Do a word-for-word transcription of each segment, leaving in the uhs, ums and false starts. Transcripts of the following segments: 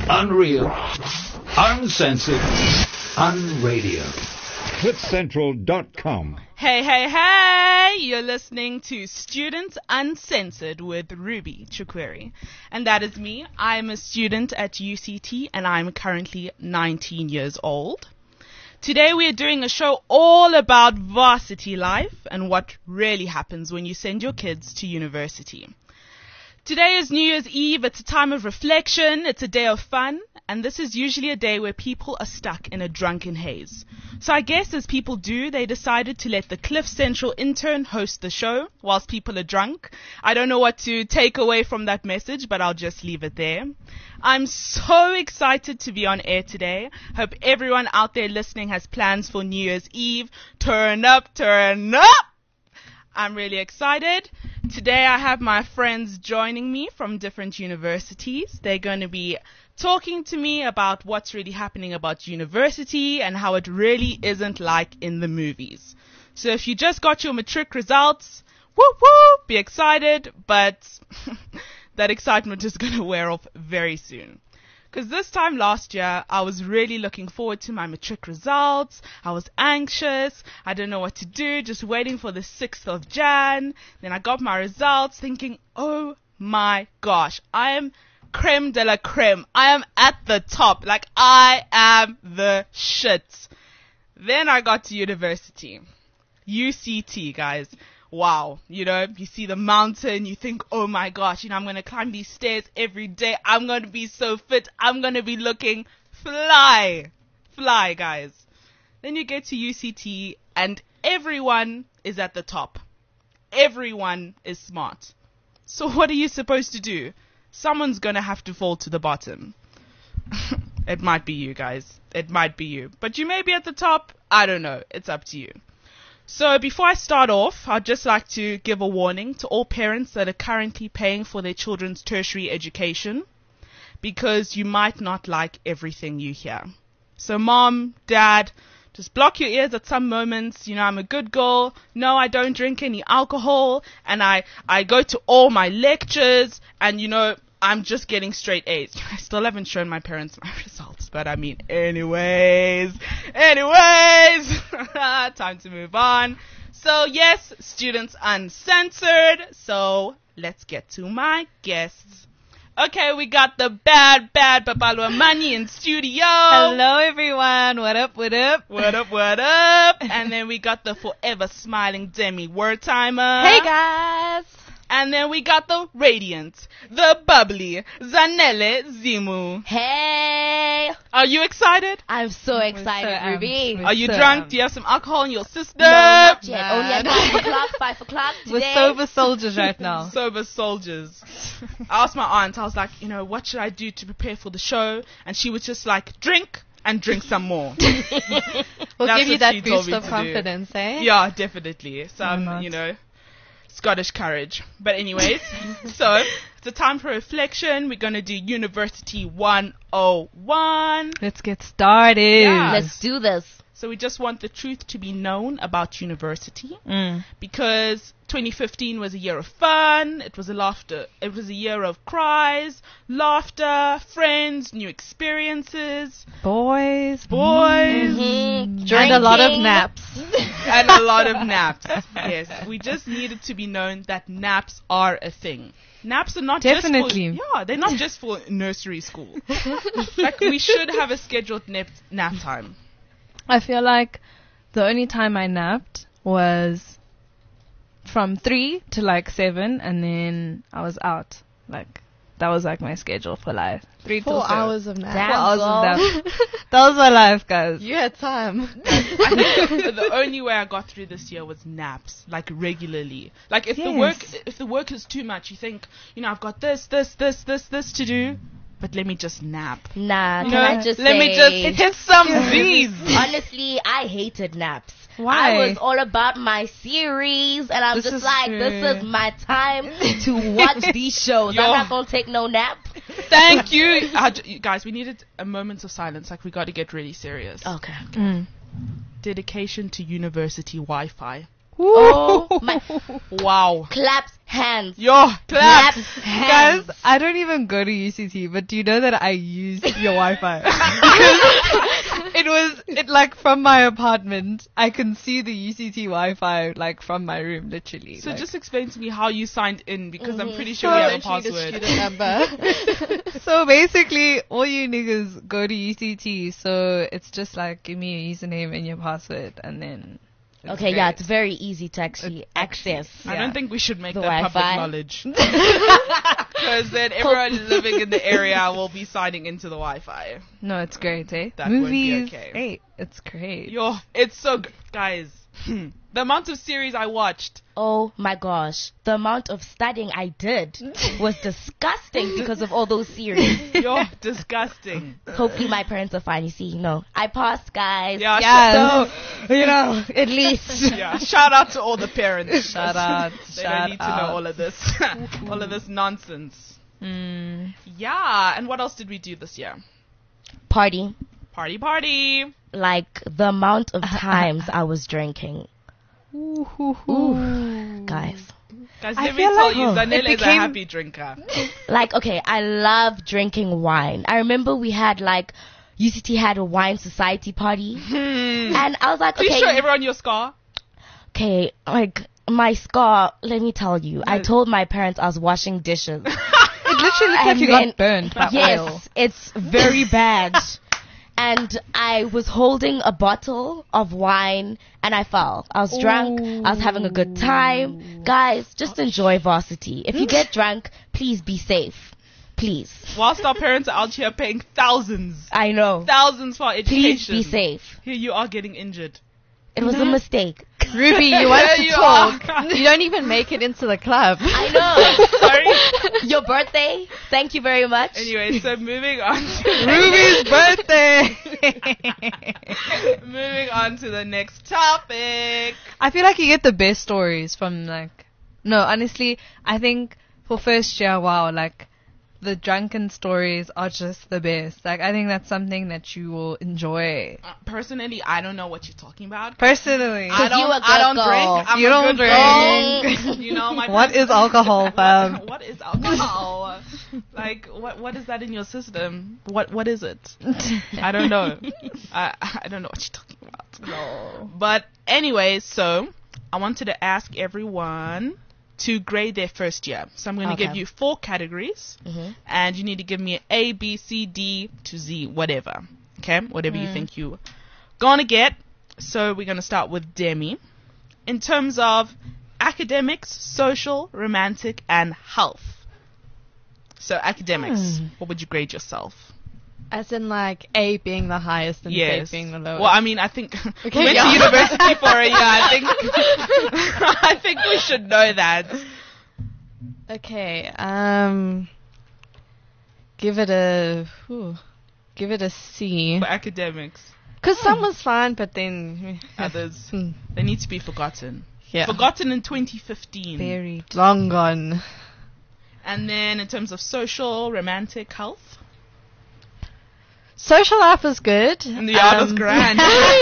Unreal, uncensored, unradio. cliff central dot com. Hey, hey, hey! You're listening to Students Uncensored with Ruby Chukweri. And that is me. I'm a student at U C T and I'm currently nineteen years old. Today we are doing a show all about varsity life and what really happens when you send your kids to university. Today is New Year's Eve. It's a time of reflection. It's a day of fun. And this is usually a day where people are stuck in a drunken haze. So I guess as people do, they decided to let the Cliff Central intern host the show whilst people are drunk. I don't know what to take away from that message, but I'll just leave it there. I'm so excited to be on air today. Hope everyone out there listening has plans for New Year's Eve. Turn up, turn up! I'm really excited. Today I have my friends joining me from different universities. They're going to be talking to me about what's really happening about university and how it really isn't like in the movies. So if you just got your matric results, woo woo, be excited, but that excitement is going to wear off very soon. Because this time last year, I was really looking forward to my matric results. I was anxious. I didn't know what to do, just waiting for the sixth of January. Then I got my results thinking, oh my gosh, I am creme de la creme. I am at the top. Like, I am the shit. Then I got to university. U C T, guys. Wow, you know, you see the mountain, you think, oh my gosh, you know, I'm going to climb these stairs every day. I'm going to be so fit. I'm going to be looking fly. Fly, guys. Then you get to U C T and everyone is at the top. Everyone is smart. So what are you supposed to do? Someone's going to have to fall to the bottom. It might be you, guys. It might be you. But you may be at the top. I don't know. It's up to you. So before I start off, I'd just like to give a warning to all parents that are currently paying for their children's tertiary education, because you might not like everything you hear. So mom, dad, just block your ears at some moments. You know, I'm a good girl. No, I don't drink any alcohol. And I, I go to all my lectures. And, you know, I'm just getting straight A's. I still haven't shown my parents my results. But, I mean, anyways. Anyways. Time to move on. So, yes, Students Uncensored. So, let's get to my guests. Okay, we got the bad, bad Babalwa Money in studio. Hello, everyone. What up, what up? What up, what up? And then we got the forever smiling Demi Wordtimer. Hey, guys. And then we got the radiant, the bubbly Zanele Zimu. Hey! Are you excited? I'm so excited, so Ruby. am. Are you so drunk? am. Do you have some alcohol in your system? No, not yet. Nah. Only at five o'clock, five o'clock today. We're sober soldiers right now. Sober soldiers. I asked my aunt, I was like, you know, what should I do to prepare for the show? And she was just like, drink and drink some more. We'll That's give you what that she told boost me of to do. confidence, eh? Yeah, definitely. Some, not? you know, Scottish courage. But anyways, so it's a time for reflection. We're going to do University one oh one. Let's get started. Yeah. Let's do this. So we just want the truth to be known about university, Mm. because twenty fifteen was a year of fun. It was a laughter. It was a year of cries, laughter, friends, new experiences, Boys. boys, Mm-hmm. And a lot of Drinking. naps. and a lot of naps. Yes, we just needed to be known that naps are a thing. Naps are not Definitely. just for, yeah, they're not just for nursery school. Like, we should have a scheduled nap, nap time. I feel like the only time I napped was from three to like seven, and then I was out. Like, that was like my schedule for life. Three till Four seven. hours of nap. Damn, Four hours girl. of nap. That was my life, guys. You had time. I think the only way I got through this year was naps, like regularly. Like, if the Yes. work, if the work is too much, you think, you know, I've got this, this, this, this, this to do, but let me just nap. Nah, You can know, I just let say, me just hit some Z's. honestly, I hated naps. Why? I was all about my series, and I'm This just is like, true. this is my time to watch these shows. Yo. I'm not gonna take no nap. Thank you. Uh, j- you guys, we needed a moment of silence. Like, we got to get really serious. Okay. Mm. Dedication to university Wi-Fi. Oh, my. Wow. Claps hands. Yo, clap. Claps hands. Guys, I don't even go to U C T, but do you know that I use your Wi-Fi? It was, it like from my apartment, I can see the U C T Wi-Fi like from my room, literally. So like. just explain to me how you signed in, because I'm pretty sure So- we have a Don't password. Student number. So basically, all you niggas go to U C T, so it's just like, give me a username and your password, and then... it's Okay, yeah, great. it's very easy to actually access. I Yeah. don't think we should make The that public Wi-Fi. knowledge. Because then everyone living in the area will be signing into the Wi-Fi. No, it's great, eh? That won't be Movies, okay. hey, it's great. Yo, it's so good. Guys, the amount of series I watched. Oh my gosh, the amount of studying I did was disgusting because of all those series. Yo, disgusting. Hopefully my parents are fine. You see, no, I passed, guys. Yeah, Yes. So, you know, at least. Yeah, shout out to all the parents. Shout out, They shout don't need to out. know all of this. all of this nonsense. Mm. Yeah, and what else did we do this year? Party. Party, party. Like the amount of times I was drinking. Ooh, hoo, hoo. Guys. Guys, I let me feel tell like you, it Zanele is a became- happy drinker. Like, okay, I love drinking wine. I remember we had like, U C T had a wine society party. And I was like, Please okay, show everyone your scar. okay, like my scar, let me tell you, I Yes. told my parents I was washing dishes. It literally looks like And you then- got burned by Yes, oil. it's very bad. And I was holding a bottle of wine and I fell. I was drunk. I was having a good time. Guys, just enjoy varsity. If you get drunk, please be safe. Please. Whilst our parents are out here paying thousands, I know. thousands for Please education. be safe. Here you are getting injured. It was a mistake. Ruby, you want There to you talk. are. You don't even make it into the club. I know. Sorry. Your birthday. Thank you very much. Anyway, so moving on to Ruby's birthday! moving on to the next topic. I feel like you get the best stories from like, no, honestly, I think for first year, wow, like the drunken stories are just the best. Like I think that's something that you will enjoy. Uh, personally, I don't know what you're talking about. Personally, I don't, you a I don't good drink. girl. I'm You a don't good drink. girl. You know, my what is alcohol, fam? what, what is alcohol? Like, what what is that in your system? What what is it? I don't know. I I don't know what you're talking about. No. But anyway, so I wanted to ask everyone to grade their first year. So I'm going to Okay. give you four categories, Mhm. and you need to give me A, B, C, D to Z, whatever. Okay, whatever you think you gonna get. So we're gonna start with Demi. In terms of academics, social, romantic, and health. So academics, what would you grade yourself? As in like A being the highest and Yes. Z being the lowest. Well, I mean, I think Okay, we went yeah. to university for a year. I think I think we should know that. Okay, um, give it a, whew, give it a C. For academics, Because some was fine, but then others Hmm, they need to be forgotten. yeah, Forgotten in twenty fifteen. Very. long gone. And then in terms of social, romantic, health, Social life was good. and the art was Um, grand.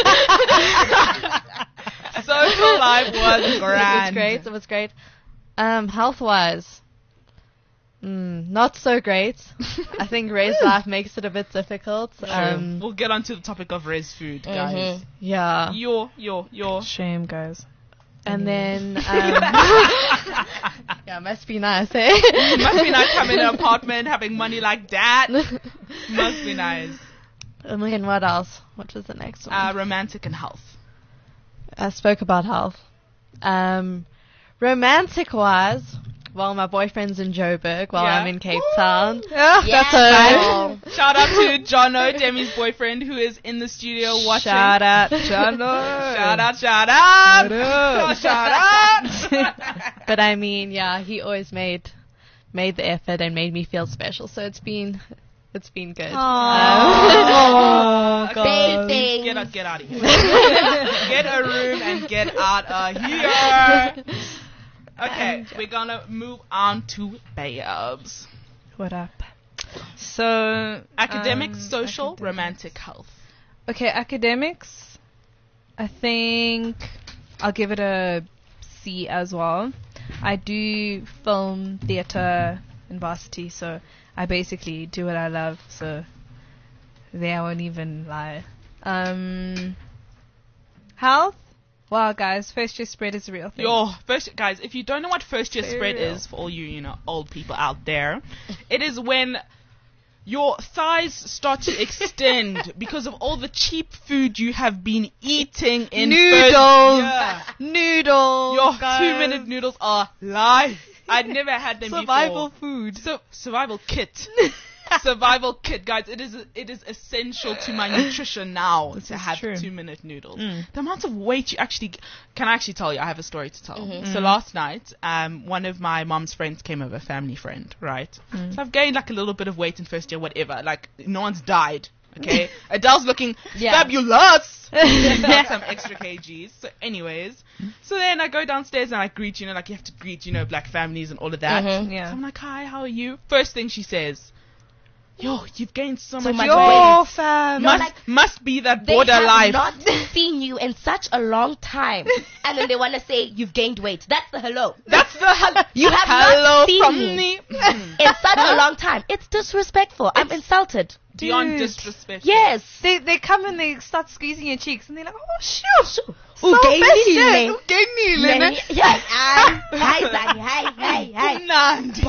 Social life was It was grand. great. It was great. Um, health wise, mm, not so great. I think raised life makes it a bit difficult. Um, We'll get onto the topic of res food, guys. Mhm. yeah, Your, your, your. Shame, guys. and then um, yeah, must be nice, eh? Must be nice having an apartment, having money like that. Must be nice. And then what else? What was the next one? Uh, romantic and health. I spoke about health. Um, romantic wise, well, my boyfriend's in Joburg while Yeah. I'm in Cape Town. Yeah. That's all. Shout out to Jono, Demi's boyfriend, who is in the studio watching. Shout out, Jono. Shout out, shout out. Shout Shout out. But I mean, yeah, he always made made the effort and made me feel special. So it's been it's been good. Oh, Same thing. Get out, get out of here. Get a room and get out of here. Okay, we're gonna move on to babes. What up? So, Academics, um, social, academics. romantic, health. Okay, academics. I think I'll give it a C as well. I do film, theatre, and varsity, so I basically do what I love. So there I won't even lie. Um, health. Wow, guys, first year spread is a real thing. Yo, first guys, if you don't know what first year Very spread real. is, for all you, you know, old people out there, it is when your thighs start to extend because of all the cheap food you have been eating in Noodles. first year. Noodles. Your guys. two minute noodles are life. I'd never had them Survival before. food. So survival kit. Survival kit, guys. It is it is essential to my nutrition now to is have true. two minute noodles. Mm. The amount of weight you actually can I actually tell you. I have a story to tell. Mm-hmm. So last night, um, one of my mom's friends came over, family friend, right? So I've gained like a little bit of weight in first year, whatever. Like no one's died. Okay, Adele's looking Yeah. fabulous. Got some extra kgs. So, anyways, so then I go downstairs and I greet, you know, like you have to greet, you know, black families and all of that. Mhm. Yeah. So I'm like, hi, how are you? First thing she says, yo, you've gained so, So much much weight. weight. fam. No, Must, like, must be that They border have life. not seen you in such a long time, and then they want to say you've gained weight. That's the hello. That's the hel- You have hello not seen from me me. in such a long time. It's disrespectful. I'm insulted. Beyond Dude. disrespect. Yes. They they come and they start squeezing your cheeks and they're like, oh shoot, Who gave me Hey, le- gave me le- lemon. Yes. Hi, hi, Zanny. Hi, hi, hi. Nandi.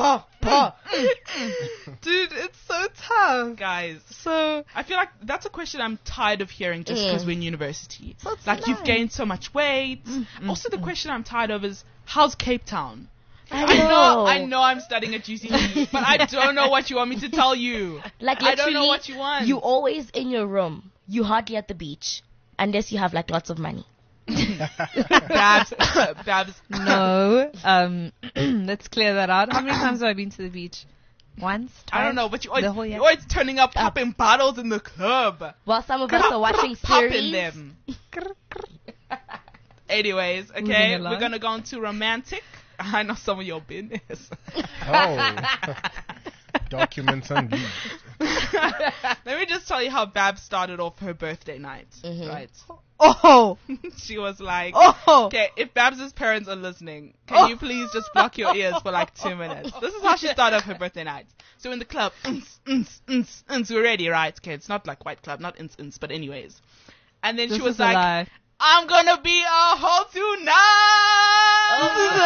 Dude, it's so tough. Guys, So, I feel like that's a question I'm tired of hearing just Mm. because we're in university. What's Like, you've life? gained so much weight. Also, the question I'm tired of is, how's Cape Town? I I know, know. I know I'm studying at U C T, but I don't know what you want me to tell you. Like I literally, don't know what you want. you always in your room. You hardly at the beach unless you have like lots of money. Babs, Babs. No. Um, let's clear that out. How many times have I been to the beach? Once? Twice? I don't know, but you always, The whole year? you're always turning up, popping bottles in the club. While some of us are watching Popping series. them. Anyways, okay, Moving along. we're gonna go on to romantic. I know some of your business. Oh. Documents and deeds. Let me just tell you how Babs started off her birthday night. Mhm. Right? oh, She was like, oh. okay, if Babs' parents are listening, can you please just block your ears for like two minutes? This is how she started off her birthday night. So in the club, uns, uns, uns, uns, we're ready, right? Okay, it's not like White Club, not uns, uns, but anyways. And then This she was is a like, lie. I'm gonna be a hoe tonight! This is a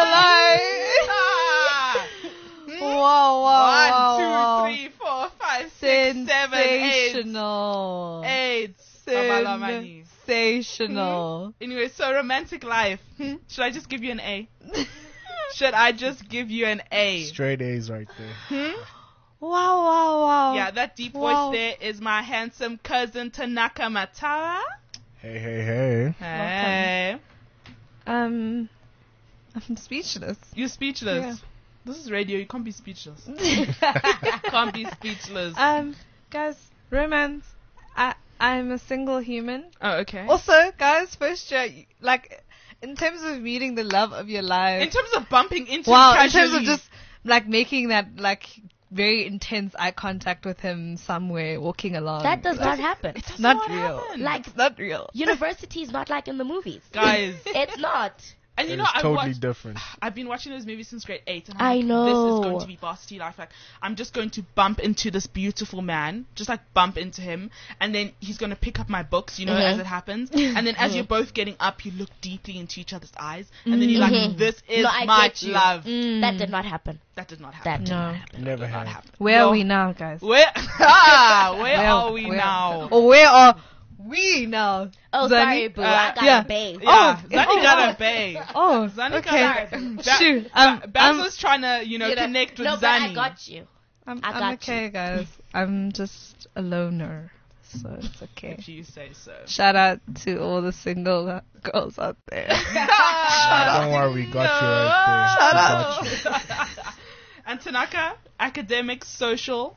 lie. Wow, wow, One, two, wow, three, four, five, six, seven, eight. Sensational. Eight. Babalamani. Sensational. Anyway, so romantic life. Hmm? Should I just give you an A? Should I just give you an A? Straight A's right there. Hmm? Wow, wow, wow. Yeah, that deep Wow. voice there is my handsome cousin Tanaka Matara. Hey, hey, hey. Hey. Um, I'm speechless. You're speechless. Yeah. This is radio. You can't be speechless. Can't be speechless. Um, guys, romance. I I'm a single human. Oh, okay. Also, guys, first year, y- like, in terms of meeting the love of your life. In terms of bumping into wow, him in terms of casually. just, like, making that, like, very intense eye contact with him somewhere, walking along. That does Like, not happen. It does not not real. happen. Like It's not real. university is not like in the movies. Guys. It's not. And you It know, is I totally watched, different. I've been watching those movies since grade eight, and I'm I like, this is know. going to be varsity life. Like, I'm just going to bump into this beautiful man, just like bump into him, and then he's going to pick up my books, you know, Mhm. as it happens. And then as you're both getting up, you look deeply into each other's eyes, and then you're like, this is No, I my get you. love. That did not happen. That did not happen. That did No. not happen. Never Did not had. happen. Where No. are we now, guys? Where, ah, where, Where- are we where- now? Or where are we now? Oh, Zani? sorry, boo. Uh, I got yeah. a babe. Yeah, Oh, Zani oh, got oh. a babe. Oh, Zani okay. got a ba- Shoot, Ba- um, Babs um, was trying to, you know, You know, connect with no, Zani. but I got you. I'm, I I'm got okay, guys. I'm just a loner, so it's okay. If you say so. Shout out to all the single uh, girls out there. Nah, don't worry, we got you right there. Shut up. And Tanaka, academic, social,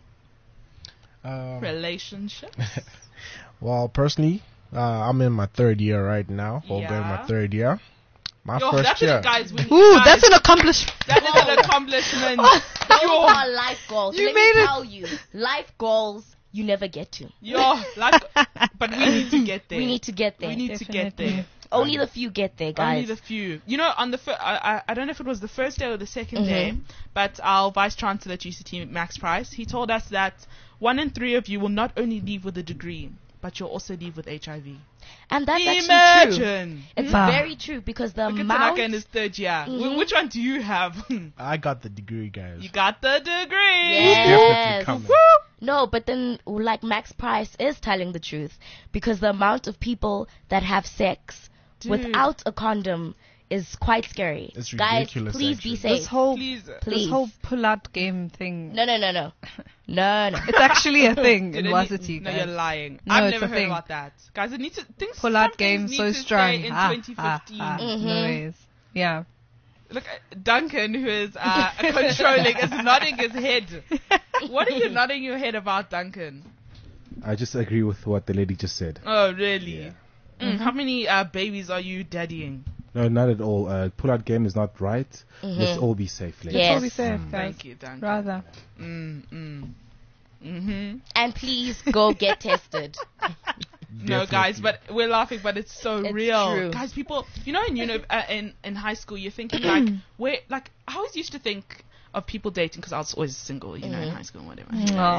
Um, relationships. well, personally, uh, I'm in my third year right now. Well, going Yeah. my third year. My Yo, first that's year. it, guys. We, Ooh, guys, that's an accomplishment. that is an accomplishment. Those Yo, are life goals. You Let made me it. tell you, life goals you never get to. yo, like, but we need to get there. We need to get there. We need to get there. Only the few get there, guys. Only the few. You know, on the fir- I, I I don't know if it was the first day or the 2nd Mhm. day, but our vice chancellor at U C T, Max Price, he told us that one in three of you will not only leave with a degree, but you'll also leave with H I V. And that's actually true. Imagine. It's Wow. very true because the Look at amount. Tanaka in his third year. Wh- Mhm. which one do you have? I got the degree, guys. You got the degree. Definitely Yes. coming. No, but then like Max Price is telling the truth because the amount of people that have sex Dude. without a condom is quite scary. It's Guys, ridiculous, please actually. be safe. This whole Please. Please. this whole pull-out game thing. No, no, no, no, no, no. It's actually a thing Did in it varsity. need- No, guys. you're lying. No, I've it's never a heard thing. about that. Guys, it needs to things Pull-out some game things so need to strong. stay in Ha, twenty fifteen. ha, ha. Mhm. No ways. Yeah. Look, at Duncan, who is uh, controlling, is nodding his head. What are you nodding your head about, Duncan? I just agree with what the lady just said. Oh, really? Mm, How many uh, babies are you daddying? No, not at all. Uh, pull-out game is not right. Let's Mhm. all be safe, ladies. Yes. All we said, guys. Thank you, Duncan. Rather. Mm, mm. Mm-hmm. And please go get tested. No, guys, but we're laughing, but it's so It's real. true. Guys, people, you know, in you know, uh, in in high school, you're thinking like, where, like, I always used to think of people dating because I was always single, you know, in Mhm. high school and whatever.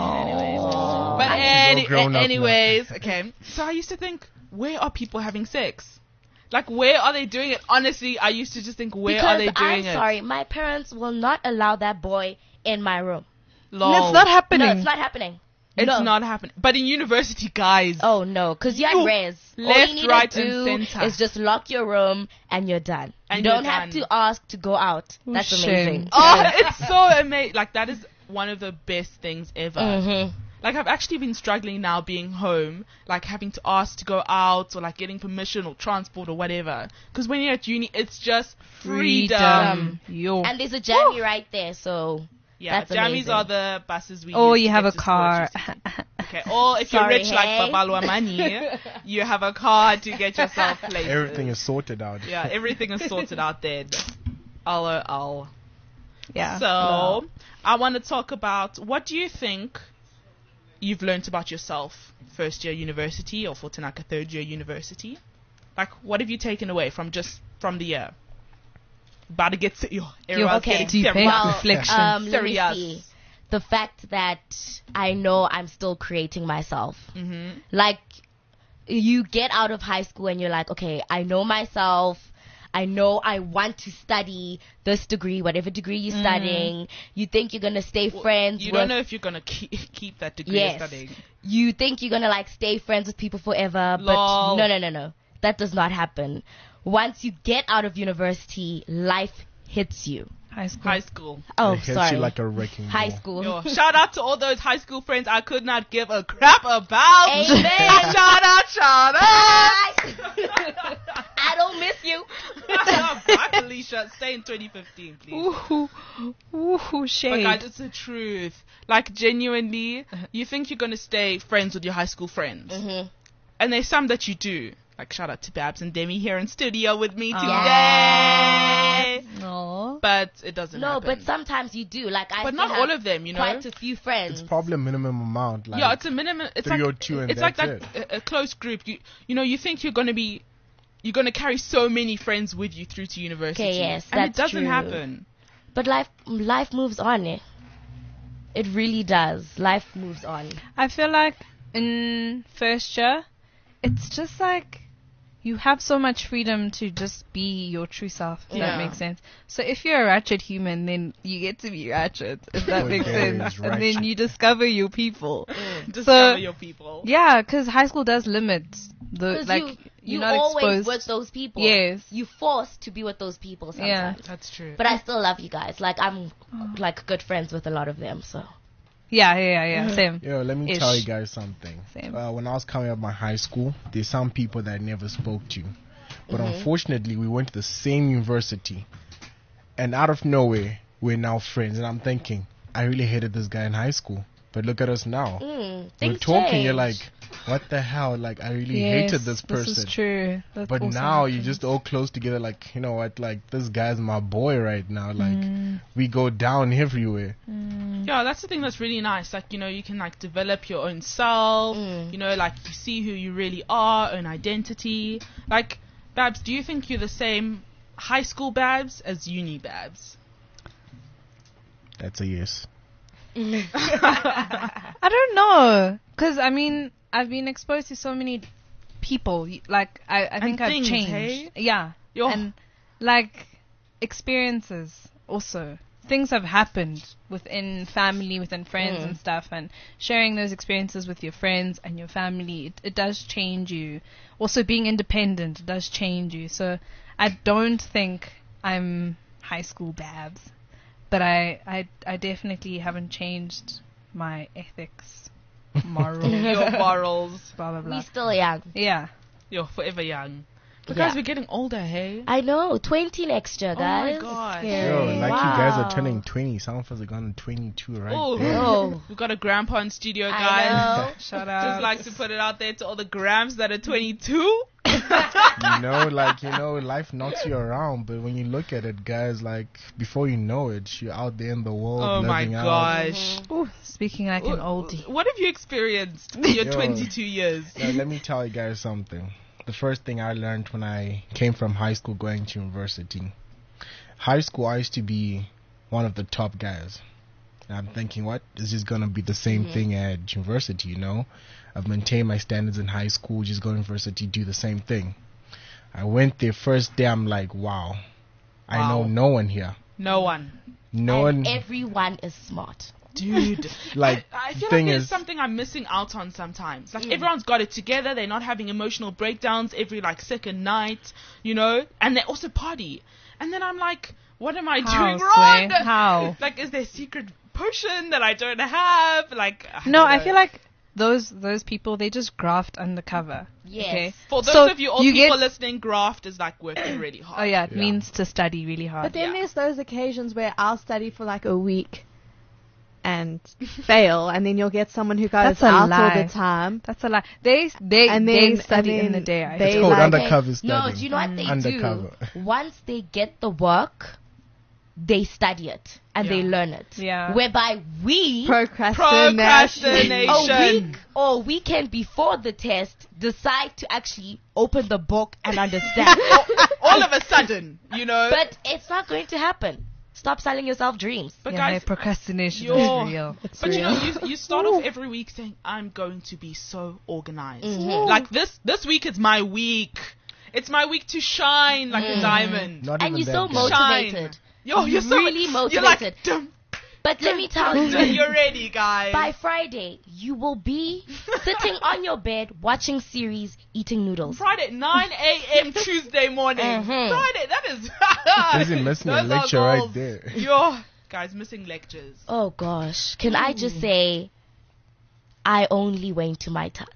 No. But She's all any, grown up now. anyways, okay. So I used to think, where are people having sex? Like, where are they doing it? Honestly, I used to just think, where because are they doing I'm it? sorry, my parents will not allow that boy in my room. Lol. It's not happening. No, it's not happening. It's no. not happening. But in university, guys, Oh no, because you're You- at res. All left, you need right, to do and center. is just lock your room and you're done. And you don't you're have done. to ask to go out. Oh, That's shame. amazing. Oh, it's so amazing. Like, that is one of the best things ever. Mhm. Like, I've actually been struggling now being home, like having to ask to go out or like getting permission or transport or whatever. Because when you're at uni, it's just freedom. Freedom. Yo. And there's a jammy right there, so Yeah, That's jammies amazing. are the buses we Or use you to have get a to school car. at U C T. Okay, or if Sorry, you're rich like hey. Babalwa Money, you have a car to get yourself places. Everything is sorted out. Yeah, everything is sorted out there. I'll, uh, I'll. Yeah. So, I want to talk about, what do you think you've learnt about yourself first year university, or for Tanaka third year university? Like, what have you taken away from just from the year? About to get to, yo, everyone's okay. getting Deep serious. Well, reflection. Um, let me Serious. see. The fact that I know I'm still creating myself. Mhm. Like, you get out of high school and you're like, okay, I know myself. I know I want to study this degree, whatever degree you're studying. You think you're going to stay friends You with... don't know if you're going to keep, keep that degree Yes. you're studying. You think you're going to, like, stay friends with people forever. But Lol. no, no, no, no. That does not happen. Once you get out of university, life hits you. High school. High school. Oh, It hits sorry. you like a wrecking High ball. school. Yo, shout out to all those high school friends I could not give a crap about. Amen. shout out, shout out. I don't miss you. Bye, Felicia. Stay in twenty fifteen, please. Ooh, ooh, But shade. guys, it's the truth. Like, genuinely, you think you're going to stay friends with your high school friends. Mhm. And there's some that you do. Like, shout out to Babs and Demi here in studio with me today. No. But it doesn't No, happen. but sometimes you do. Like I But still not have all of them, you know? Quite a few friends. It's probably a minimum amount. Like, yeah, it's a minimum. It's three like or two and it's like that's that a, a close group. You you know you think you're gonna be you're gonna carry so many friends with you through to university. Okay, yes, and it that's doesn't true. happen. But life life moves on. Eh? It really does. Life moves on. I feel like in first year, it's just like you have so much freedom to just be your true self, if Yeah. that makes sense. So if you're a ratchet human, then you get to be ratchet, if that Oh, makes yeah, sense. it's And then ratchet. you discover your people. Discover your people. Yeah, because high school does limit the, Because like, you, you're you not always exposed. with those people. Yes. You forced to be with those people sometimes. Yeah. That's true. But I still love you guys. Like I'm like good friends with a lot of them. So Yeah, yeah, yeah, yeah, same. Yo, let me Ish. tell you guys something. Same. Uh, when I was coming up my high school, there's some people that I never spoke to. But Mhm. unfortunately, we went to the same university. And out of nowhere, we're now friends. And I'm thinking, I really hated this guy in high school. But look at us now. mm, We're things talking, you're change. like, what the hell? Like, I really Yes, hated this person. This is true. That But also now you're happens. just all close together, like, you know what, like, this guy's my boy right now. Like, Mm. we go down everywhere. Yeah, that's the thing that's really nice. Like, you know, you can like develop your own self. Mm. You know, like you see who you really are, own identity. Like, Babs, do you think you're the same high school Babs as uni Babs? That's a yes. I don't know, cause I mean I've been exposed to so many people. y- Like I, I think I've things, changed. hey? Yeah, Yo. and like experiences also. Things have happened within family, within friends Mm. and stuff, and sharing those experiences with your friends and your family, it, it does change you. Also, being independent it does change you. So I don't think I'm high school Babs, but I, I, I definitely haven't changed my ethics, morals, Your morals. blah blah blah. We still young. Yeah. You're forever young. But Yeah. guys, we're getting older, hey? I know. twenty next year, Oh my guys. God. Yo, like you guys Wow. are turning twenty. Some of us are going to twenty-two right Oh, there. Oh. we've got a grandpa in studio, I guys. know. Shout out. Just like to put it out there to all the grams that are twenty-two. You know, like, you know, life knocks you around, but when you look at it, guys, like, before you know it, you're out there in the world Oh my living out. gosh. Ooh, speaking like an oldie. What have you experienced in your Yo. twenty-two years? Now, let me tell you guys something. The first thing I learned when I came from high school going to university. High school, I used to be one of the top guys. And I'm thinking, what? This is going to be the same thing at university, you know? I've maintained my standards in high school, just go to university, do the same thing. I went there first day, I'm like, wow. I know Wow. no one here. No one. No And one, everyone is smart. Dude. like, I, I feel thing like there's is, something I'm missing out on sometimes. Like, everyone's got it together. They're not having emotional breakdowns every, like, second night, you know? And they also party. And then I'm like, what am I How, doing wrong? Sway? How? Like, is there a secret potion that I don't have? Like, I No, don't I know. feel like those those people, they just graft undercover. Yes. Okay? For those So of you old you people get- listening, graft is like working really hard. Oh yeah, it Yeah. means to study really hard. But then Yeah. there's those occasions where I'll study for like a week and fail, and then you'll get someone who goes That's a out lie. all the time. That's a lie. They they And they then- study and in the then day. I they it's feel. called like- undercover studying. No, do you know what they Undercover. do? Once they get the work, they study it and they Yeah. learn it. Yeah. Whereby we Procrastination. Procrastination. a week or weekend before the test decide to actually open the book and understand. All of a sudden, you know. But it's not going to happen. Stop selling yourself dreams. But yeah, guys, hey, procrastination you're- is real. But you know, you, you start off every week saying, I'm going to be so organized. Mhm. Like this this week is my week. It's my week to shine like a diamond. Not And even you're so that, guys. motivated. Yo, you're so really You're like, motivated. dum, But let me tell dum, dum, you, you're ready, guys. by Friday, you will be sitting on your bed watching series, eating noodles. Friday, nine a.m. Tuesday morning. Mhm. Friday, that is... Isn't missing a Those are lecture right goals. there. Yo, guys, missing lectures. Oh gosh. Can I just say, I only went to my tots.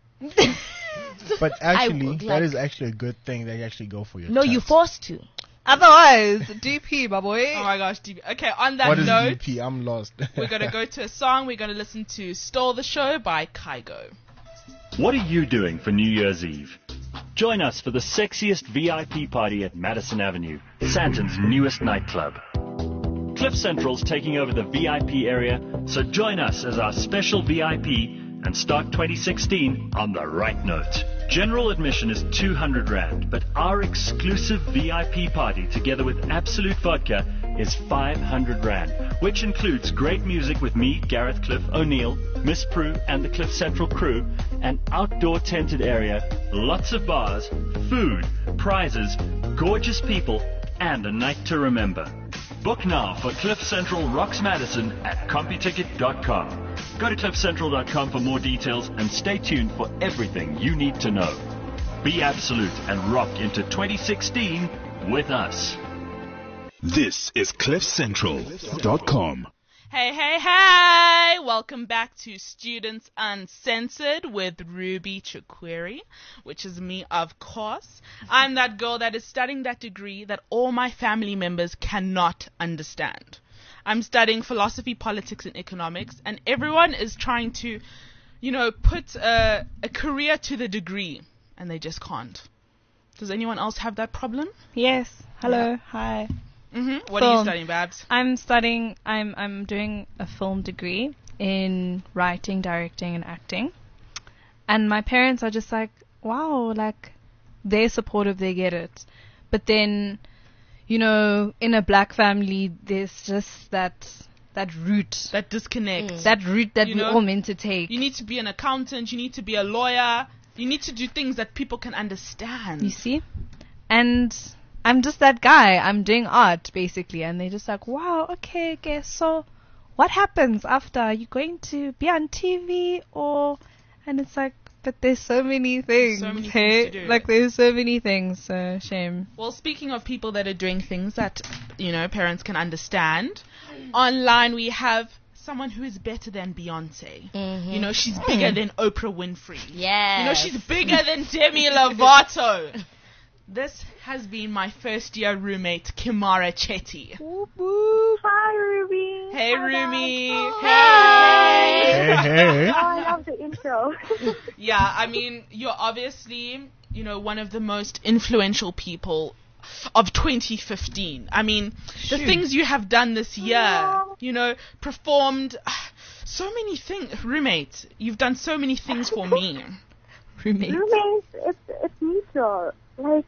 But actually, would that like- is actually a good thing that you actually go for your No, you tats. forced to. Otherwise, D P, my boy. Oh my gosh, D B. Okay, on that What is note, D P? I'm lost. we're going to go to a song. We're going to listen to Stole the Show by Kygo. What are you doing for New Year's Eve? Join us for the sexiest V I P party at Madison Avenue, Santon's newest nightclub. Cliff Central's taking over the V I P area, so join us as our special V I P and start twenty sixteen on the right note. General admission is two hundred rand, but our exclusive V I P party together with Absolute Vodka is five hundred rand, which includes great music with me, Gareth Cliff O'Neill, Miss Prue and the Cliff Central crew, an outdoor tented area, lots of bars, food, prizes, gorgeous people, and a night to remember. Book now for Cliff Central Rocks Madison at computicket dot com. Go to cliff central dot com for more details and stay tuned for everything you need to know. Be absolute and rock into twenty sixteen with us. This is cliff central dot com. Hey, hey, hey! Welcome back to Students Uncensored with Ruby Chukweri, which is me, of course. I'm that girl that is studying that degree that all my family members cannot understand. I'm studying philosophy, politics, and economics, and everyone is trying to, you know, put a, a career to the degree, and they just can't. Does anyone else have that problem? Yes. Hello. Hi. Mm-hmm. What are you Film. studying, Babs? I'm studying. I'm I'm doing a film degree in writing, directing, and acting. And my parents are just like, wow, like they're supportive, they get it. But then, you know, in a black family, there's just that that route, That disconnect. mm. that route that You we're know, all meant to take. You need to be an accountant. You need to be a lawyer. You need to do things that people can understand. You see? And I'm just that guy. I'm doing art, basically. And they're just like, wow, okay, okay, so what happens after? Are you going to be on T V or... And it's like, but there's so many things, So many hey? things to do. Like, there's so many things, so shame. Well, speaking of people that are doing things that, you know, parents can understand, online we have someone who is better than Beyonce. Mhm. You know, she's bigger than Oprah Winfrey. Yes. You know, she's bigger than Demi Lovato. This has been my first year roommate, Kimara Chetty. Hi, Ruby. Hey, Hi, Rumi. guys. Hey, hey. Oh, I love the intro. Yeah, I mean, you're obviously, you know, one of the most influential people of twenty fifteen. I mean, the Shoot. things you have done this year, Yeah. you know, performed so many things. Roommate, you've done so many things for me. Roommate. Roommates, it's it's mutual. Like,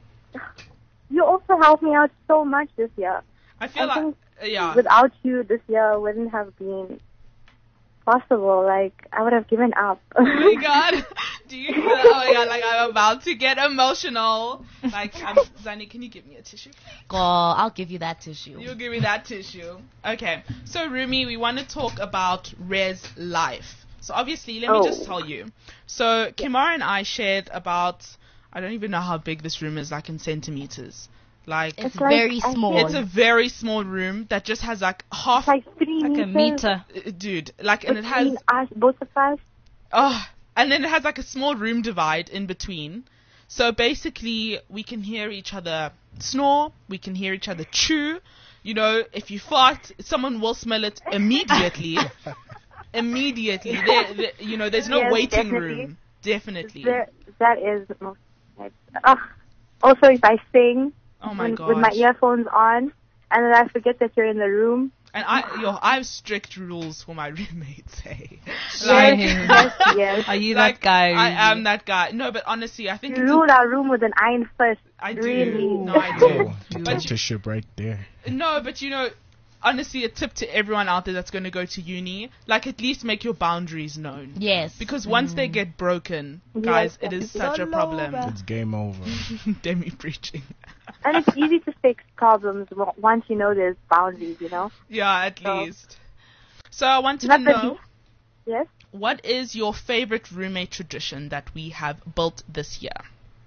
you also helped me out so much this year. I feel I like, think uh, yeah. Without you, this year wouldn't have been possible. Like, I would have given up. Oh my god. Do you feel, oh my god, like I'm about to get emotional. Like, I'm, Zani, can you give me a tissue? Girl, I'll give you that tissue. You'll give me that tissue. Okay. So, Rumi, we want to talk about Res Life. So, obviously, let me Oh. just tell you. So, Kimara and I shared about, I don't even know how big this room is, like in centimeters. Like, It's, It's like- very I small. it's a very small room that just has like half, It's like three Like a meters meter. uh, dude, like, and it has, between us, both of us. oh, and then it has like a small room divide in between. So basically, we can hear each other snore, we can hear each other chew. You know, if you fart, someone will smell it immediately. Immediately. There, there, you know, there's no Yes, waiting definitely. room. Definitely. There, that is most. Uh, also, if I sing Oh my when, gosh. with my earphones on, and then I forget that you're in the room. And I, yo, I have strict rules for my roommates. Hey, Same. yes, yes. Are you like, that guy? I am that guy. No, but honestly, I think You it's ruled our room with an iron fist. I do. Really? No, I do. Oh, But the you- dictatorship right there. No, but you know, honestly, a tip to everyone out there that's going to go to uni, like, at least make your boundaries known. Yes. Because once they get broken, guys, Yes, it is definitely. such a problem. It's game over. Demi preaching. And it's easy to fix problems w- once you know there's boundaries, you know? Yeah, at So- least. So I wanted Not to that know, Yes? what is your favorite roommate tradition that we have built this year?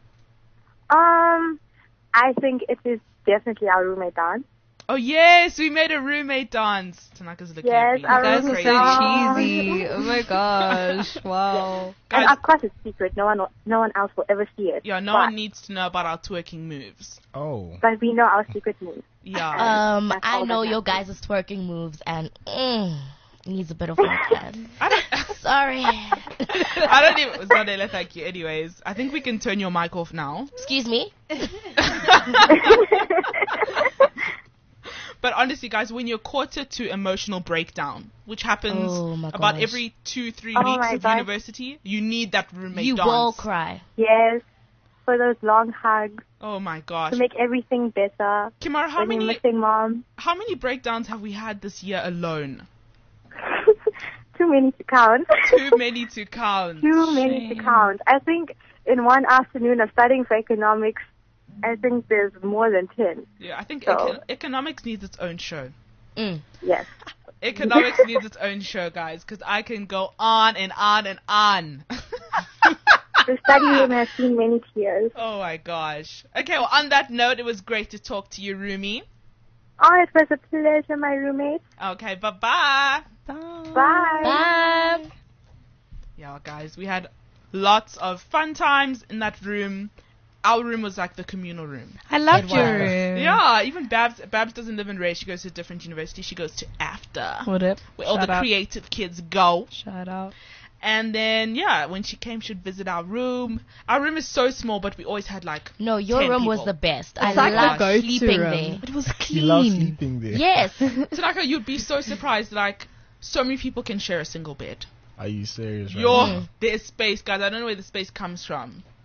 Um, I think it is definitely our roommate dance. Oh yes, we made a roommate dance. Tanaka's looking Yes, at me. our You guys are roommate Crazy. so dance. cheesy. Oh my gosh. Wow. And Guys, of course it's secret. No one, will- no one else will ever see it. yeah, no but, one needs to know about our twerking moves. Oh. But we know our secret moves. Yeah. Um, That's I all know that your matters. guys' twerking moves, and mm, needs a bit of work. man. I don't, Sorry. I don't even. Zanele, thank you. Anyways, I think we can turn your mic off now. Excuse me. But honestly, guys, when you're quarter to emotional breakdown, which happens Oh my about gosh. every two, three Oh weeks my of gosh. university, you need that roommate You dance. will cry. Yes, for those long hugs Oh my gosh. to make everything better. Kimara, how when you're many missing mom. how many breakdowns have we had this year alone? Too many to count. Too many to count. Too many to count. I think in one afternoon of studying for economics, I think there's more than ten. Yeah, I think So- econ- economics needs its own show. Mm. Yes. Economics needs its own show, guys, because I can go on and on and on. The study room has seen many tears. Oh my gosh. Okay, well, on that note, it was great to talk to you, Rumi. Oh, it was a pleasure, my roommate. Okay, bye-bye. Bye. Bye. Yeah, guys, we had lots of fun times in that room. Our room was like the communal room. I loved It your was. room. Yeah, even Babs, Babs doesn't live in Ray. She goes to a different university. She goes to AFTA, What up? where all Shout the out. creative kids go. Shout out. And then, yeah, when she came, she'd visit our room. Our room is so small, but we always had like No, your ten room was people. the best. It's I like the loved go-to sleeping room. there. It was You love clean. sleeping there. Yes. Tanaka, you'd be so surprised, like, so many people can share a single bed. Are you serious right Your, now? there's space, guys. I don't know where the space comes from.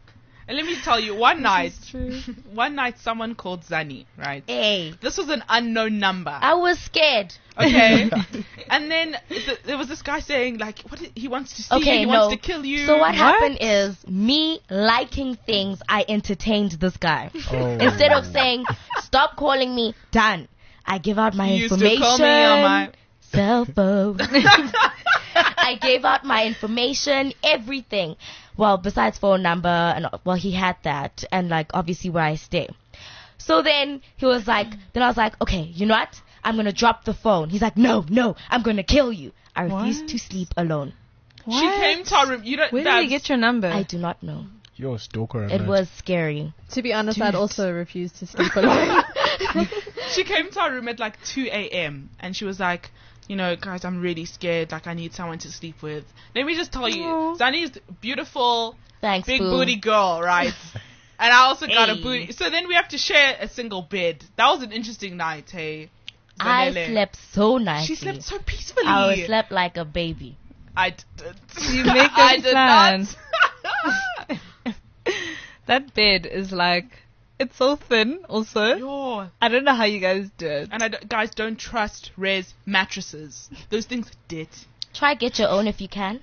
And let me tell you, one night, one night, someone called Zani, right? Hey. This was an unknown number. I was scared. Okay. And then th- there was this guy saying, like, what is, he wants to see Okay, you, he no. wants to kill you. So what, what? happened is me liking things, I entertained this guy. Oh. Instead of saying, stop calling me, done. I give out my You used information. to call me on my... Cell phone. I gave out my information, everything. Well, besides phone number, and well, he had that, and like obviously where I stay. So then he was like, then I was like, okay, you know what? I'm gonna drop the phone. He's like, no, no, I'm gonna kill you. I refuse What? to sleep alone. She came to our room. You don't. Where did you get your number? I do not know. You're a stalker. It alert. was scary. To be honest, Dude. I'd also refuse to sleep alone. She came to our room at like two a.m. and she was like, you know, guys, I'm really scared. Like, I need someone to sleep with. Let me just tell you, Aw. Zani's beautiful, Thanks, big boo. booty girl, right? And I also got a Hey. booty. So then we have to share a single bed. That was an interesting night, hey. I Zanele. slept so nicely. She slept so peacefully. I slept like a baby. I d- You make I them did plan. not. That bed is like, it's so thin also. Yo. I don't know how you guys do it. And I d- guys, don't trust Res mattresses. Those things are dead. Try get your own if you can.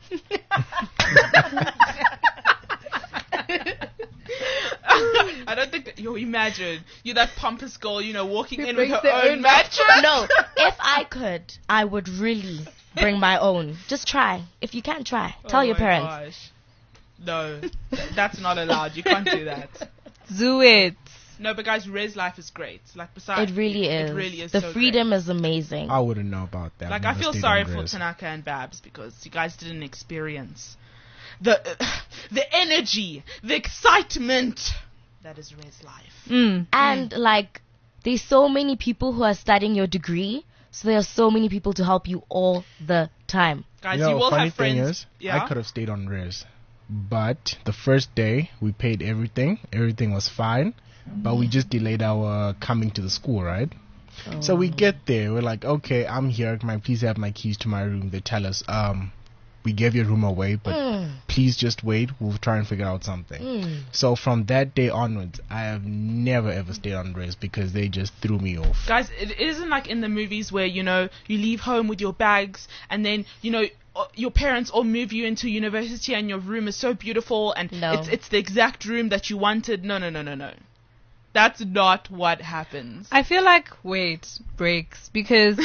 I don't think that, yo, imagine you're that pompous girl, you know, walking Who in with brings her their own own mattress. No, if I could, I would really bring my own. Just try. If you can, try. Tell Oh your my parents. gosh. No, th- that's not allowed. You can't do that. Do it. No, but guys, Res life is great. Like besides, It really is. It really is. The so freedom is amazing. I wouldn't know about that. Like, I've I never feel stayed sorry on for res. Tanaka and Babs because you guys didn't experience the uh, the energy, the excitement that is Res life. Mm. And like, there's so many people who are studying your degree, so there are so many people to help you all the time. Guys, You know, you will funny have thing friends. is, yeah. I could have stayed on res, but the first day we paid everything. Everything was fine, but we just delayed our coming to the school, right? So we get there, we're like, okay, I'm here. Can I please have my keys to my room? They tell us, um, we gave your room away, but Mm. please just wait. We'll try and figure out something. Mm. So from that day onwards, I have never ever stayed on res because they just threw me off. Guys, it isn't like in the movies where, you know, you leave home with your bags and then, you know, uh, your parents all move you into university and your room is so beautiful and No. it's it's the exact room that you wanted. No, no, no, no, no. That's not what happens. I feel like, wait, breaks, because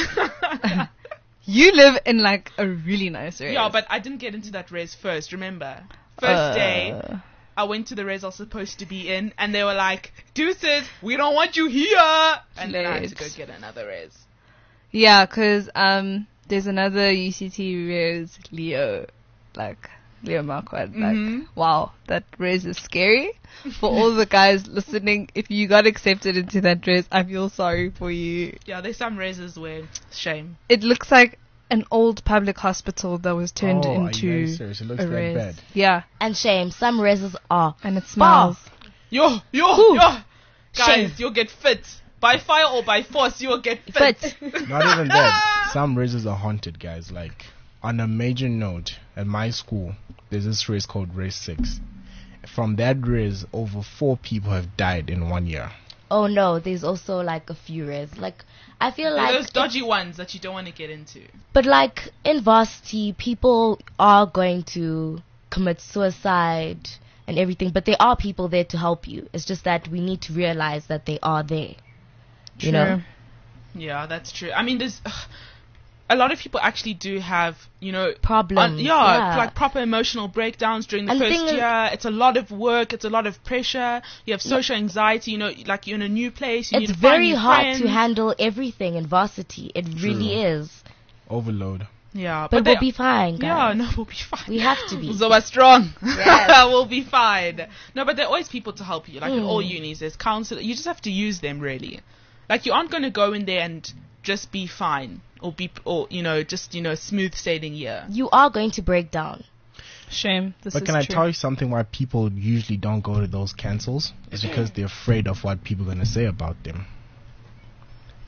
you live in like a really nice area. Yeah, but I didn't get into that res first, remember? First day, Uh, I went to the res I was supposed to be in and they were like, deuces, we don't want you here. And then I had to go Late. get another res. Yeah, 'cause um, there's another U C T res, Leo, like Leo Marquardt. Like, Mhm. wow, that res is scary. For all the guys listening, if you got accepted into that res, I feel sorry for you. Yeah, there's some reses where, shame. It looks like an old public hospital that was turned Oh, are you into guys serious? It looks a that res. bad. Yeah, And shame, some reses are. and it smells. Yo, yo, Ooh. yo. Guys, Shame. you'll get fit. By fire or by force, you'll get fit. Fit. Not even that. Some races are haunted, guys. Like, on a major note, at my school, there's this race called Race six. From that race, over four people have died in one year. Oh no, there's also like a few res. Like, I feel They're like. those dodgy ones that you don't want to get into. But like, in varsity, people are going to commit suicide and everything, but there are people there to help you. It's just that we need to realize that they are there. You know? Yeah, that's true. I mean, there's ugh, a lot of people actually do have, you know, Problems. un- yeah, yeah. like proper emotional breakdowns during the And the first thing is- year. It's a lot of work. It's a lot of pressure. You have social anxiety. You know, like you're in a new place. You It's need to find very new hard friends. to handle everything in varsity. It really is. Overload. Yeah, But, they- we'll be fine, guys. Yeah, no, we'll be fine. We have to be. So we're strong. Yes. We'll be fine. No, but there are always people to help you. Like in Mm. all unis, there's counselor. You just have to use them, really. Like you aren't going to go in there and just be fine or be, or you know, just you know, smooth sailing year. You are going to break down. Shame. This But is can I true. tell you something why people usually don't go to those cancels? It's because they're afraid of what people are going to say about them.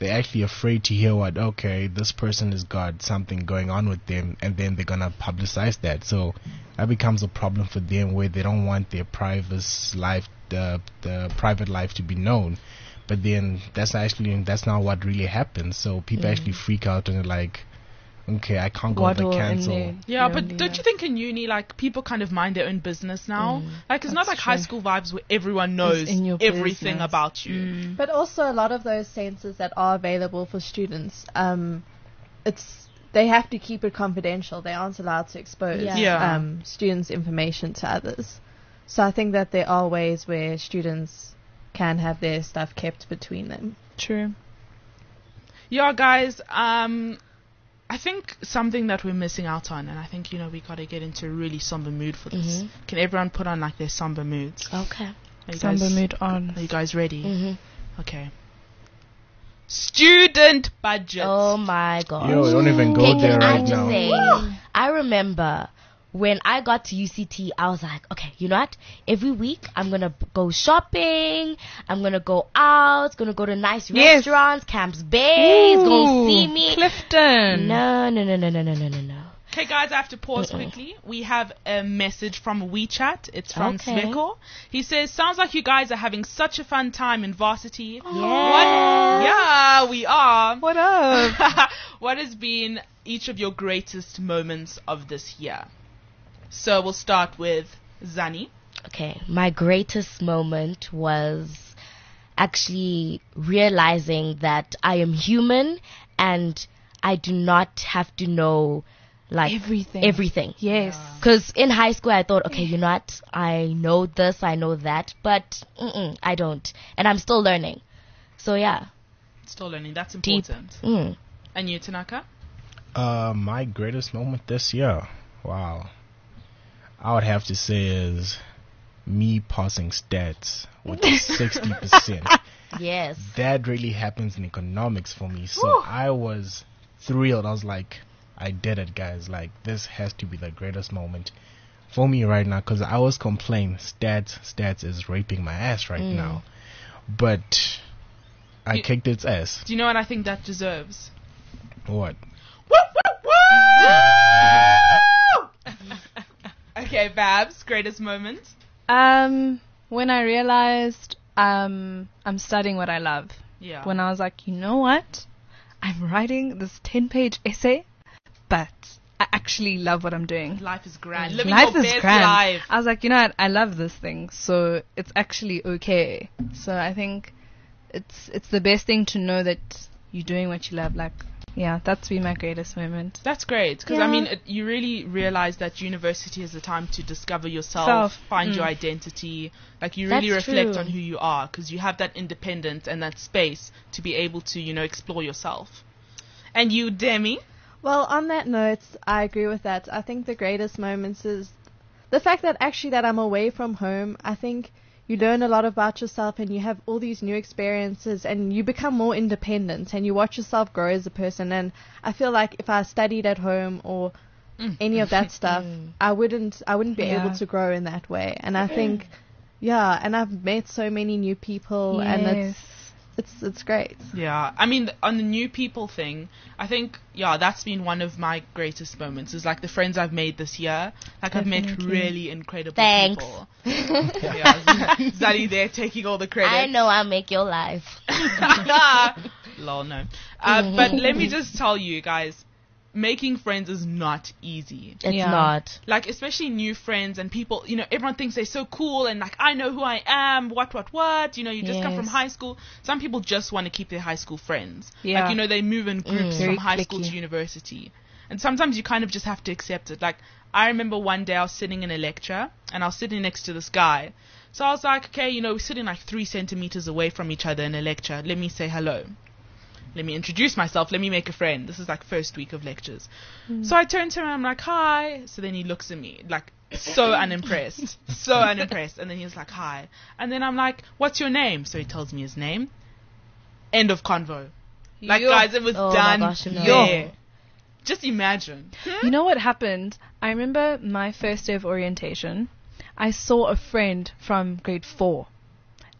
they're actually afraid to hear what, okay, this person has got something going on with them, and then they're gonna publicize that. So that becomes a problem for them, where they don't want their private life, the the private life, to be known. But then that's actually that's not what really happens. So people Mm. actually freak out and they're like, okay, I can't go What to will cancel. in Yeah, Yeah, but yeah. don't you think in uni, like, people kind of mind their own business now? Mm. Like, it's not like That's high true. school vibes where everyone knows in your everything business. about you. Mm. But also a lot of those censors that are available for students, um, it's they have to keep it confidential. They aren't allowed to expose Yeah. Yeah. Um, students' information to others. So I think that there are ways where students can have their stuff kept between them. True. Yeah, guys, um, I think something that we're missing out on, and I think, you know, we got to get into a really somber mood for this. Mhm. Can everyone put on, like, their somber moods? Okay. Are you Somber guys, mood on. Are you guys ready? Mhm. Okay. Student budget. Oh my god. Yo, don't even go Okay, there can I right just now. say, I remember when I got to U C T, I was like, okay, you know what? Every week I'm gonna b- go shopping. I'm gonna go out. Gonna go to nice Yes. restaurants. Camps Bay is gonna see me. Clifton. No, no, no, no, no, no, no, no, no. Okay, guys, I have to pause Mm-mm. quickly. We have a message from WeChat. It's from Okay. Sveko. He says, sounds like you guys are having such a fun time in varsity. Yeah. What? Yeah, we are. What up? What has been each of your greatest moments of this year? So we'll start with Zani. Okay, my greatest moment was actually realizing that I am human and I do not have to know like Everything. everything. Yes. Because in high school I thought, okay, you know what? I know this, I know that, but mm-mm, I don't. And I'm still learning. So yeah. Still learning. That's Deep. important. Mm. And you, Tanaka? Uh, my greatest moment this year, wow, I would have to say is me passing stats with sixty percent. Yes. That really happens in economics for me. So I was thrilled. I was like, I did it, guys. Like, this has to be the greatest moment for me right now, because I was complaining stats, stats is raping my ass right Mm. now. But I You- kicked its ass. Do you know what I think that deserves? What? Okay, Babs, greatest moment? Um, when I realized um I'm studying what I love. Yeah. When I was like, you know what? I'm writing this ten-page essay, but I actually love what I'm doing. Life is grand. Living Life your is best grand. life. I was like, you know what? I love this thing, so it's actually okay. So I think it's it's the best thing to know that you're doing what you love. Like, yeah, that's been my greatest moment. That's great, because I Yeah. mean, it, you really realize that university is the time to discover yourself, Self. find Mm. your identity. Like, you really That's reflect true. on who you are, because you have that independence and that space to be able to, you know, explore yourself. And you, Demi? Well, on that note, I agree with that. I think the greatest moments is the fact that actually that I'm away from home. I think you learn a lot about yourself and you have all these new experiences and you become more independent and you watch yourself grow as a person. And I feel like if I studied at home or Mm. any of that stuff, I wouldn't I wouldn't be Yeah. able to grow in that way. And I think, yeah, and I've met so many new people and it's it's it's great. Yeah, I mean, th- on the new people thing, I think, yeah, that's been one of my greatest moments, is like the friends I've made this year. Like, I've met Definitely. really incredible Thanks. people. Yeah, Z- Zali there taking all the credit. I know I'll make your life. Lol, no. Uh, but let me just tell you guys, making friends is not easy. It's Yeah. not. Like, especially new friends and people, you know, everyone thinks they're so cool and like, I know who I am, what, what, what, you know, you just come from Yes. high school. Some people just want to keep their high school friends. Yeah. Like, you know, they move in groups Mm. from Very high school to cliquey. university. And sometimes you kind of just have to accept it. Like, I remember one day I was sitting in a lecture and I was sitting next to this guy. So I was like, okay, you know, we're sitting like three centimeters away from each other in a lecture. Let me say hello. Let me introduce myself. Let me make a friend. This is like first week of lectures. So I turn to him and I'm like, hi. So then he looks at me like so unimpressed. So unimpressed. And then he's like, hi. And then I'm like, what's your name? So he tells me his name. End of convo. Like, Yo. guys, it was Oh my done gosh, no. there. Just imagine. You know what happened? I remember my first day of orientation. I saw a friend from grade four.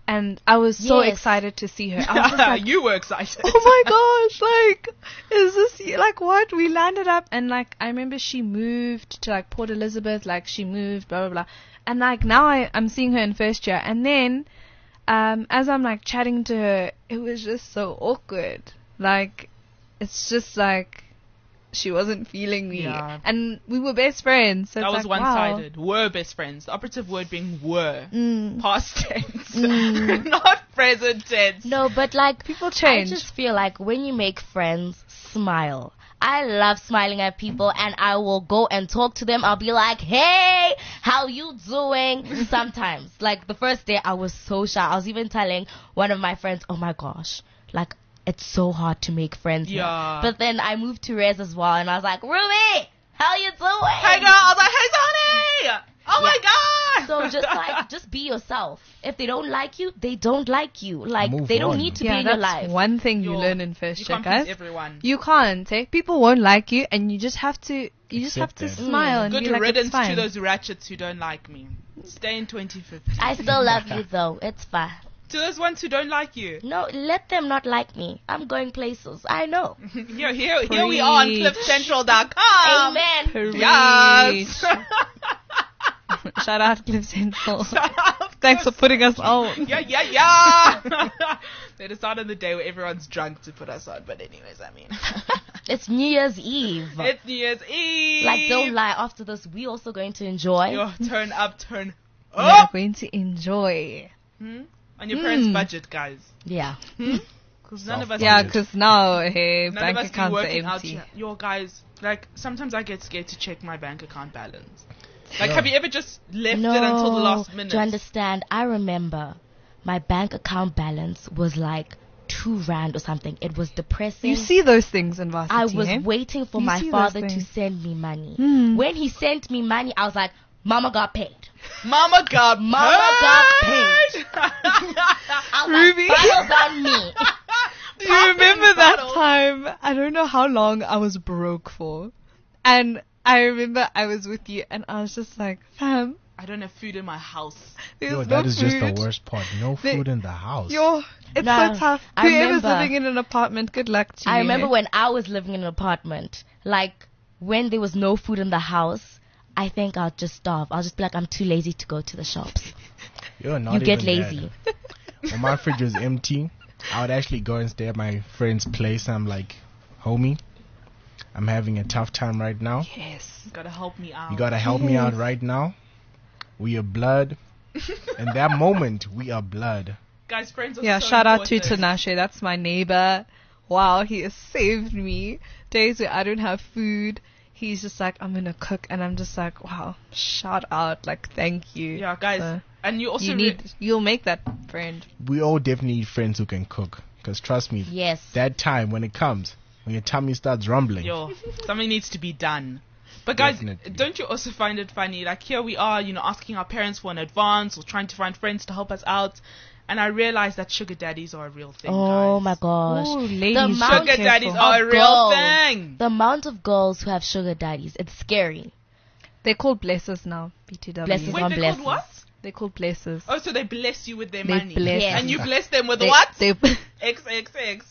And I was so Yes. excited to see her. I was just like, You were excited. oh my gosh, like, is this, like, what? We landed up, and, like, I remember she moved to, like, Port Elizabeth, like, she moved, blah, blah, blah. And, like, now I, I'm seeing her in first year. And then, um, as I'm, like, chatting to her, it was just so awkward. Like, it's just, like, she wasn't feeling me. Yeah. And we were best friends. So That it's was like, wow. one-sided. Were best friends. The operative word being were. Mm. Past tense. Mm. Not present tense. No, but like People change. I just feel like when you make friends, smile. I love smiling at people, and I will go and talk to them. I'll be like, "Hey, how you doing?" Sometimes, like the first day, I was so shy. I was even telling one of my friends, "Oh my gosh, like it's so hard to make friends." here." Yeah. But then I moved to Rez as well, and I was like, "Ruby, how you doing?" Hey girl, I was like, hey Tony! Oh my god! So just like, just be yourself. If they don't like you, they don't like you. Like Move they don't on. need to Yeah, be in your that's life. one thing you You're- learn in first You year, can't guys. please everyone. You can't. Eh? People won't like you, and you just have to. You just have Accept to that. smile and Good be like, riddance it's fine. to those ratchets who don't like me. Stay in twenty fifteen. I still love you though. It's fine. To those ones who don't like you. No, let them not like me. I'm going places. I know. Here, here, here we are on Preach. cliff central dot com. Amen. Preach. Yes. Shout out Cliff Central. Thanks for putting us on. Yeah, yeah, yeah. They decide on the day where everyone's drunk to put us on. But anyways, I mean. It's New Year's Eve. It's New Year's Eve. Like, don't lie. After this, we also going to enjoy. Yo, turn up, turn We are up. going to enjoy. Hmm? On your parents' Hmm. budget, guys. Yeah. Because none of us Yeah, are because now, hey, None bank of us be accounts are working out empty. here. Yo, guys, like, sometimes I get scared to check my bank account balance. Like, have you ever just left no, it until the last minute? Do you understand? I remember my bank account balance was like two rand or something. It was depressing. You see those things in varsity. I was eh? waiting for You my see those father to things. send me money. Hmm. When he sent me money, I was like, Mama got paid. Mama got Mama got paid. I was Ruby. like, "Bottles on me." Do you remember that bottle. time? I don't know how long I was broke for. And I remember I was with you and I was just like, fam, I don't have food in my house. there's Yo, no that is just food. the worst part. No They- food in the house. Yo, it's No, so tough. I Whoever's remember- living in an apartment, good luck to you. I remember eh? when I was living in an apartment, like when there was no food in the house, I think I'll just starve. I'll just be like, I'm too lazy to go to the shops. You're not You get even lazy. that. When my fridge was empty, I would actually go and stay at my friend's place. I'm like, homie, I'm having a tough time right now. Yes. You gotta help me out. You gotta help me out right now. We are blood. In that moment, we are blood. Guys, friends are Yeah, so shout out to important. Tinashe. That's my neighbor. Wow, he has saved me. Days where I don't have food, he's just like, I'm gonna cook, and I'm just like, wow, shout out, like, thank you. Yeah, guys. So and you also you re- need, you'll make that friend. We all definitely need friends who can cook. Because trust me, Yes. that time when it comes, when your tummy starts rumbling, Yo, something needs to be done. But guys, Definitely. don't you also find it funny? Like, here we are, you know, asking our parents for an advance or trying to find friends to help us out. And I realize that sugar daddies are a real thing, Oh guys. my gosh. Ooh, The ladies, amount Sugar careful. daddies are a of real girls. thing. The amount of girls who have sugar daddies, it's scary. They're called blessers now, B T W. Blessers. Wait, on they're blessings. called what? They're called blessers. Oh, so they bless you with their They money. bless Yes. And you bless them with They- what? They, X X X.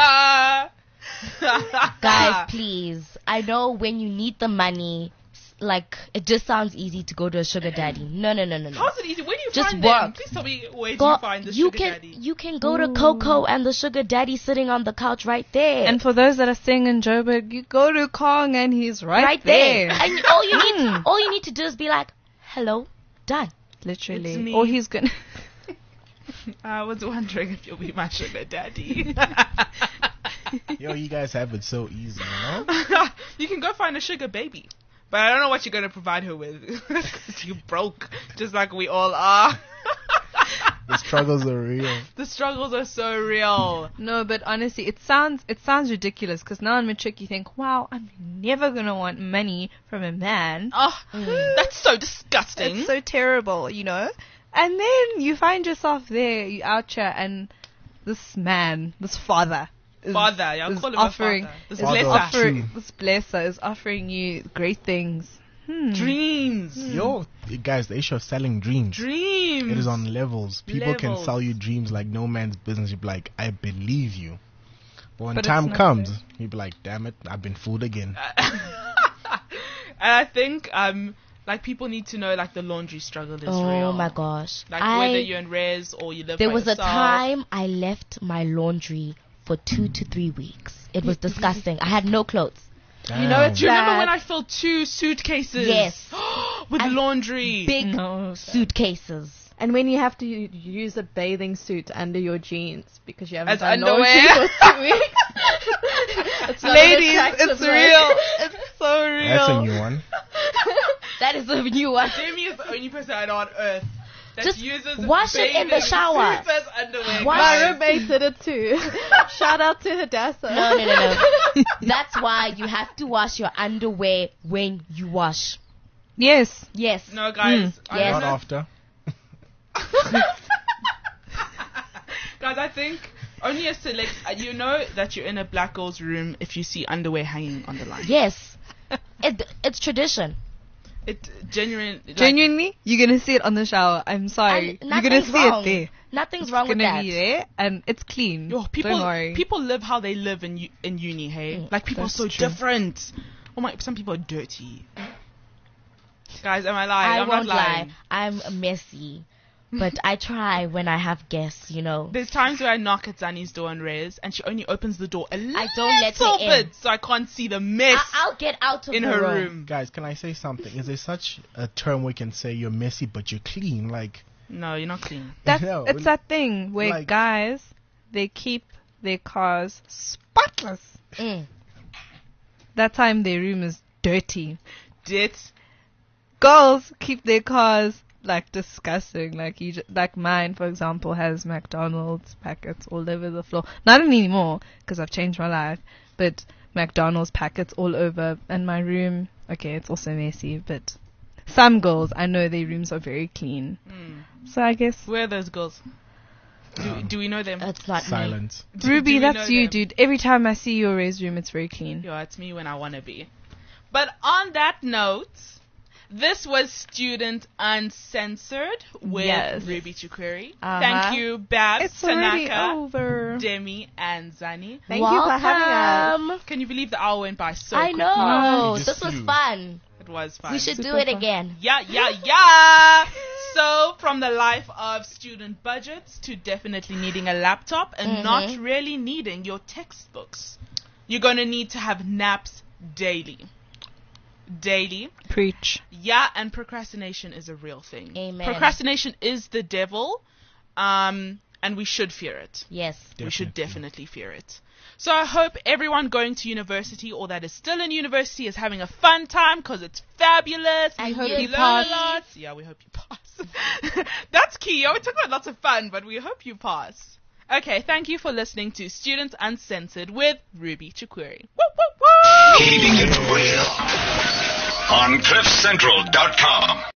Guys, please. I know when you need the money, s- like, it just sounds easy to go to a sugar daddy. No, no, no, no, no. How's it easy? Where do you Just find them? work. Please tell me where do Go- you find the you sugar can daddy? you can go to Coco and the sugar daddy sitting on the couch right there. and for those that are staying in Joburg, you go to Kong and he's right, right there. there. And all you need Mm. all you need to do is be like, "Hello." Done. Literally. It's me. Or he's gonna. I was wondering if you'll be my sugar daddy. yo, you guys have it so easy, you know? You can go find a sugar baby. But I don't know what you're going to provide her with. Because you broke, just like we all are. The struggles are real. The struggles are so real. No, but honestly, it sounds it sounds ridiculous because now in matric you think, wow, I'm never gonna want money from a man. Oh, that's so disgusting. It's so terrible, you know. And then you find yourself there, you out here, and this man, this father, is, Father, yeah, I'll is call him a offering, father. This is Father of offering, two. this blesser is offering you great things. Hmm. Dreams. Yo, guys, the issue of selling dreams. Dreams. It is on levels. People can Levels. sell you dreams like no man's business. You'd be like, I believe you. But when But it's time not comes, there. you'd be like, damn it, I've been fooled again. And I think um like people need to know like the laundry struggle is Oh real. my gosh. Like I, whether you're in res or you live there by was a yourself. time I left my laundry for two to three weeks. It was disgusting. I had no clothes. You know, it's Do you remember bad. when I filled two suitcases? Yes. With And laundry. Big No. suitcases. And when you have to u- use a bathing suit under your jeans because you haven't As done underwear. laundry for two weeks. It's not an Ladies, attractive it's look. real. It's so real. That's a new one. That is a new one. Jamie is the only person I know on earth that Just uses wash it in the bathing shower. suits as underwear. Wash- My guys. roommate did it too. Shout out to Hadassah. No, no, no, no. That's why you have to wash your underwear when you wash. Yes. Yes. No, guys. I Yes. don't Not know. after. Guys, I think only a select. uh, You know that you're in a black girl's room if you see underwear hanging on the line. Yes. It, it's tradition. It genuine. Like, Genuinely, you're gonna see it on the shower. I'm sorry. And You're gonna nothing's see wrong. it there. Nothing's It's wrong with gonna that. be there, and it's clean. Yo, people, Don't worry. people live how they live in u- in uni. Hey, Mm, like people are that's so true. different. Oh my, some people are dirty. Guys, am I lying? I I'm won't not lying. lie. I'm messy. But I try when I have guests, you know. There's times where I knock at Zani's door on Rez, and she only opens the door a I don't let her little in. bit, so I can't see the mess I- I'll get out of in the her room. room. Guys, can I say something? Is there such a term we can say you're messy but you're clean? Like, No, you're not clean. That's No, it's that thing where like- guys they keep their cars spotless. Mm. That time their room is dirty. Dit. Girls keep their cars like disgusting. Like you, ju- like mine, for example, has McDonald's packets all over the floor. Not anymore because I've changed my life, but McDonald's packets all over. And my room, okay, it's also messy, but some girls I know their rooms are very clean. Mm. So I guess Where are those girls? Do, Um, do we know them? That's not me. silence. Do- Ruby, do we that's know you, them? dude. Every time I see your raised room, it's very clean. Yeah, it's me when I want to be. But on that note, this was Student Uncensored with Yes. Ruby Chukwuri. Uh-huh. Thank you, Babs, It's already Tanaka, over. Demi, and Zani. Thank you for having us. Welcome. Can you believe the hour went by so I quickly? know. You just This was flew. fun. It was fun. We should do Super it fun. again. Yeah, yeah, yeah. So, from the life of student budgets to definitely needing a laptop and Mhm. not really needing your textbooks, you're going to need to have naps daily. Daily. Preach. Yeah, and procrastination is a real thing. Amen. Procrastination is the devil, um, and we should fear it. Yes. We should Definitely. definitely fear it. So I hope everyone going to university or that is still in university is having a fun time because it's fabulous. I We hope learn you a pass. lot. Yeah, we hope you pass. That's key. Oh, we talk about lots of fun, but we hope you pass. Okay, thank you for listening to Students Uncensored with Ruby Chukwuri. Woo, woo, woo! Keeping it real on cliff central dot com.